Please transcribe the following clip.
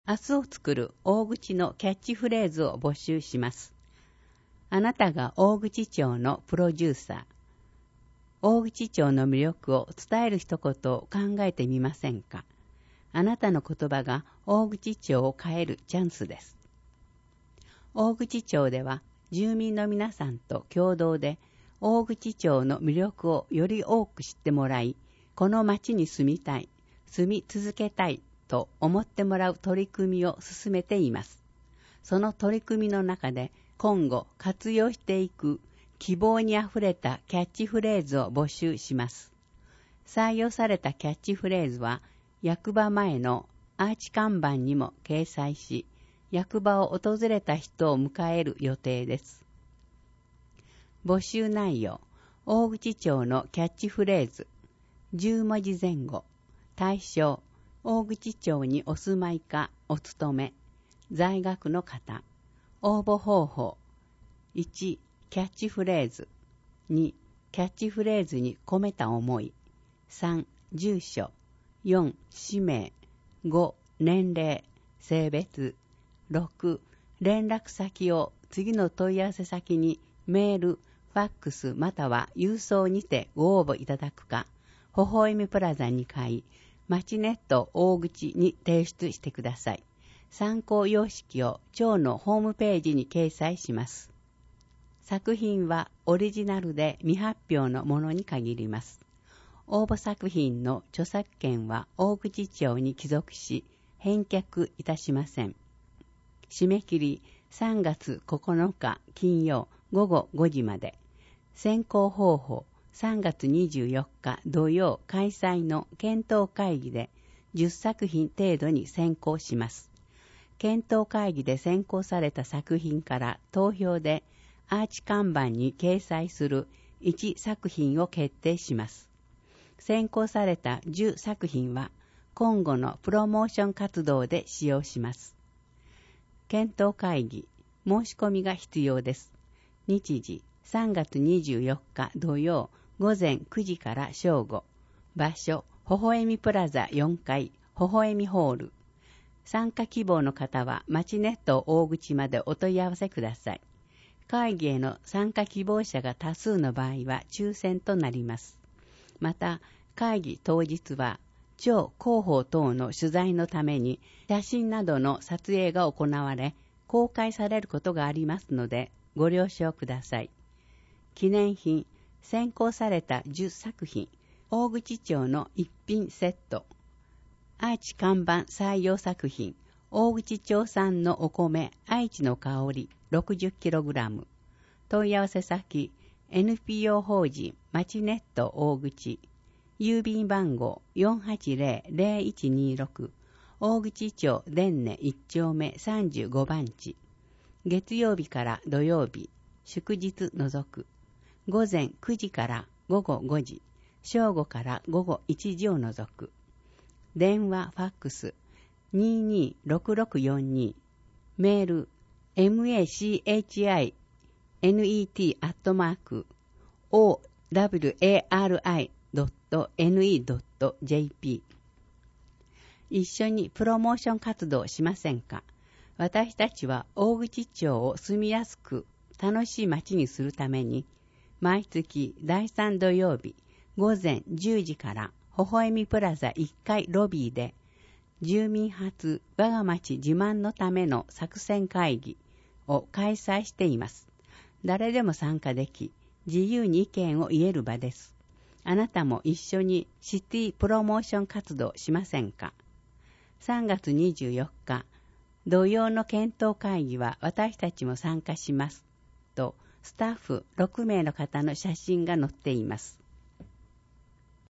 明日を作る大口のキャッチフレーズを募集します。あなたが大口町のプロデューサー。大口町の魅力を伝える一言を考えてみませんか。あなたの言葉が大口町を変えるチャンスです。大口町では住民の皆さんと共同で大口町の魅力をより多く知ってもらい、この町に住みたい、住み続けたいと思ってもらう取り組みを進めています。その取り組みの中で今後活用していく希望にあふれたキャッチフレーズを募集します。採用されたキャッチフレーズは役場前のアーチ看板にも掲載し、役場を訪れた人を迎える予定です。募集内容、大口町のキャッチフレーズ、10文字前後、対象、大口町にお住まいかお勤め、在学の方、応募方法、1、キャッチフレーズ、2、キャッチフレーズに込めた思い、3、住所、4、氏名、5、年齢、性別、6、連絡先を次の問い合わせ先にメール、ファックスまたは郵送にてご応募いただくか、微笑みプラザ2階、まちネット大口に提出してください。参考様式を町のホームページに掲載します。作品はオリジナルで未発表のものに限ります。応募作品の著作権は大口町に帰属し、返却いたしません。締め切り3月9日金曜午後5時まで。選考方法3月24日土曜開催の検討会議で10作品程度に選考します。検討会議で選考された作品から投票でアーチ看板に掲載する1作品を決定します。選考された10作品は今後のプロモーション活動で使用します。検討会議、申し込みが必要です。日時、3月24日土曜午前9時から正午。場所、微笑みプラザ4階、微笑みホール。参加希望の方は、まちネット大口までお問い合わせください。会議への参加希望者が多数の場合は抽選となります。また、会議当日は、町広報等の取材のために写真などの撮影が行われ、公開されることがありますので、ご了承ください。記念品、選考された10作品、大口町の一品セット、アーチ看板採用作品、大口町産のお米、愛知の香り 60kg、問い合わせ先、NPO 法人まちネット大口、郵便番号 480-0126、大口町伝根1丁目35番地、月曜日から土曜日、祝日除く、午前9時から午後5時、正午から午後1時を除く。電話、ファックス、226642、メール、machinit@owari.ne.jp。一緒にプロモーション活動しませんか。私たちは大口町を住みやすく楽しい街にするために、毎月第3土曜日午前10時から微笑みプラザ1階ロビーで住民発我が町自慢のための作戦会議を開催しています。誰でも参加でき、自由に意見を言える場です。あなたも一緒にシティプロモーション活動しませんか。3月24日、土曜の検討会議は私たちも参加しますと、スタッフ6名の方の写真が載っています。